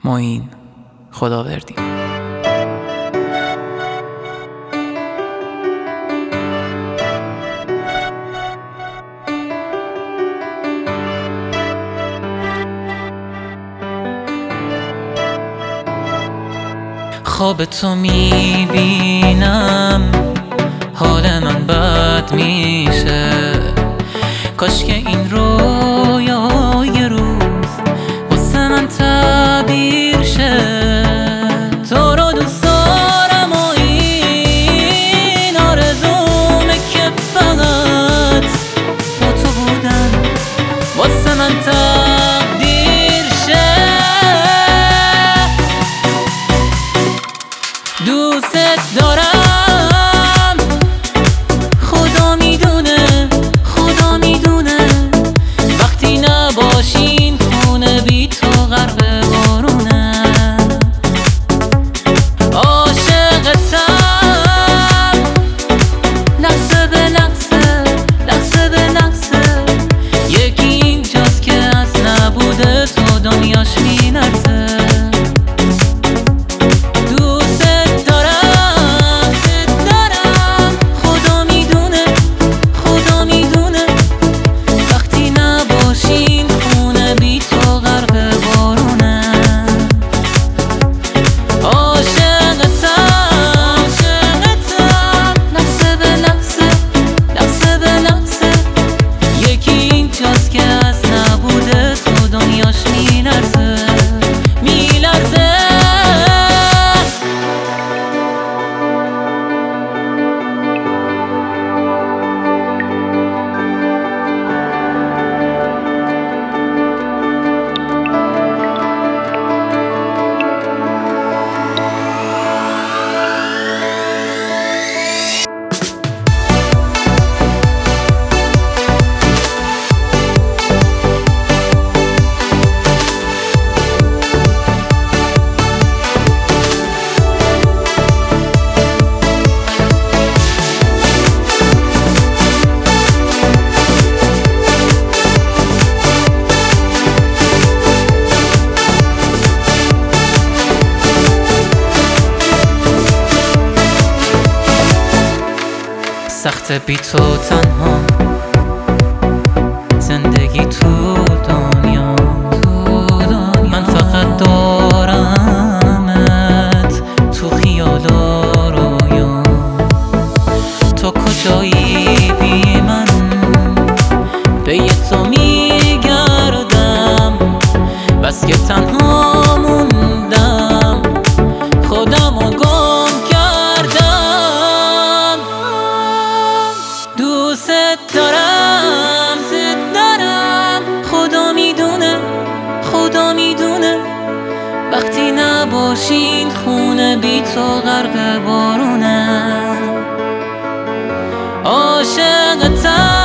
معین خداوردی. خواب تو میبینم حال من بد میشه، کاش که این رویا یه روز واسه من تعبیر شه. تو رو دوست دارم و این آرزومه که فقط با تو بودن واسه من تقدیر شه. دوست دارم، خدا میدونه، خدا میدونه، وقتی نباشین خونه بی تو غرق بارونه. عاشقتم لحظه به لحظه، لحظه به لحظه، یکی اینجاست که از نبوده تو دنیاش می‌لرزه. سخت بی تو تنها زندگی تو دنیا، من فقط دارمت تو خیال و رویا. تو کجایی بی من، به تو میگردم، بس که تنها موندم، خودمو گم کردم. دوست دارم، دارم، خدا میدونه، خدا میدونه، وقتی نباشین خونه بی تو غرق بارونه. عاشقتم